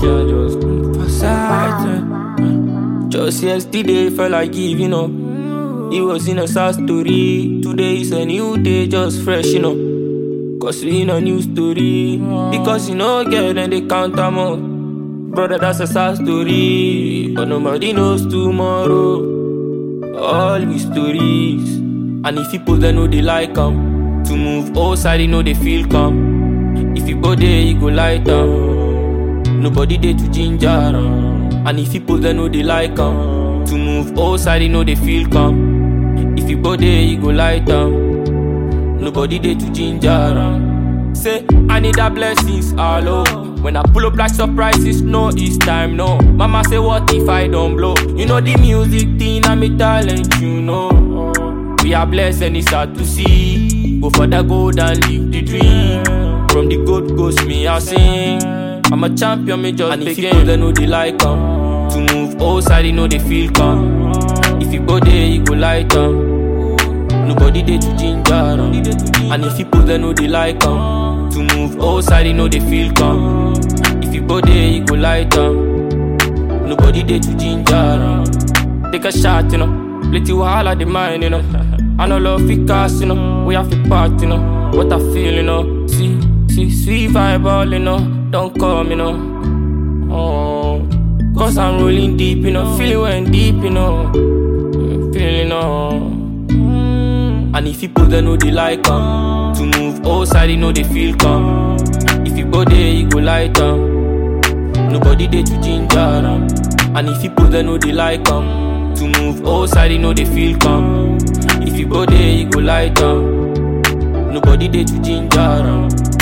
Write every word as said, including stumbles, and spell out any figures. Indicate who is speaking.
Speaker 1: yeah, just for sight. Yeah. Just yesterday felt like giving up. It was in a sad story. Today is a new day, just fresh, you know. Cause we in a new story. Because you know, girl, and they count them up. Brother, that's a sad story. But nobody knows tomorrow. All these stories. And if people they know they like them. To move outside, they know they feel calm. If you go there, you go light them. Nobody there to ginger them. And if people they know they like them. To move outside, they know they feel calm. If you go there, you go light them. Nobody there to ginger them. Say, I need a blessings, hello. When I pull up like surprises, no, it's time, no. Mama say, what if I don't blow? You know the music thing, I'm a talent, you know. We are blessed and it's hard to see. Go for the gold and live the dream. From the Gold Coast, me I sing. I'm a champion, me just and if people they know they like them. To move outside, they know they feel calm. If you go there, you go light them. Nobody there to ginger them. And if people they know they like them. To move outside, they know they feel calm. If you go there, you go light them. Nobody there to ginger them. Take a shot, you know. Let you all of the mind, you know. I know love fi cast, you know. We have to part, you know. What I feel, you know. See, see, sweet vibe all, you know. Don't come, you know. Oh, cause I'm rolling deep, you know. Feeling when deep, you know. Feeling, you know. And if people they know they like them. To move outside, they know they feel calm. If you go there, you go light them. Nobody there to ginger them. And if people they know they like them. To move outside, they know they feel calm. If you go there, you go light them. Nobody there to ginger them.